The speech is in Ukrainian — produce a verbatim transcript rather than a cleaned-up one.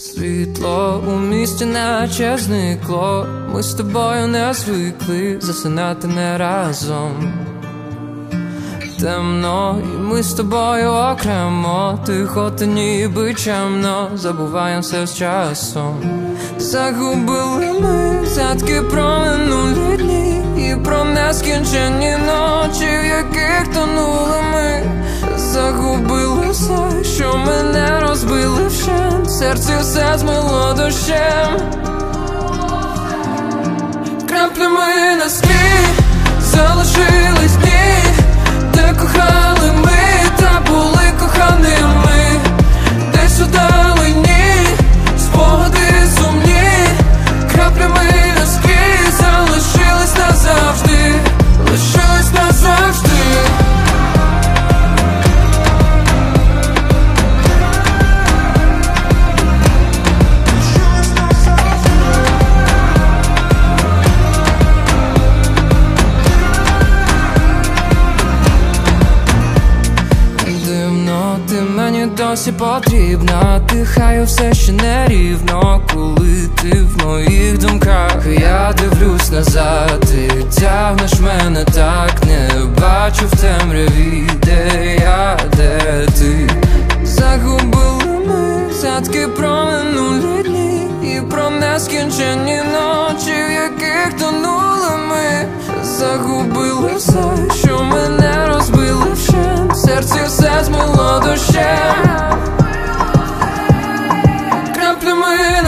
Світло у місті наче зникло. Ми з тобою не звикли засинати не разом. Темно, і ми з тобою окремо. Тихо та ніби чемно, забуваємо все з часом. Загубили ми згадки про минулі дні і про нескінченні ночі, в яких тонули ми. Загубили все, що мене розбили вщент. Серце все змило дощем. Краплями на склі залишились дні, де кохали ми та були коханими. Десь удалині спогади сумні. Краплями на склі залишились назавжди, лишились назавжди. Ти мені досі потрібна, дихаю все ще нерівно, коли ти в моїх думках. Я дивлюсь назад, ти тягнеш мене так, не бачу в темряві, де я, де ти. Загубили ми згадки про минулі дні і про нескінченні ночі, в яких тонули ми. Загубили все, що мене розбили вщент. Серце все змило дощем. Краплями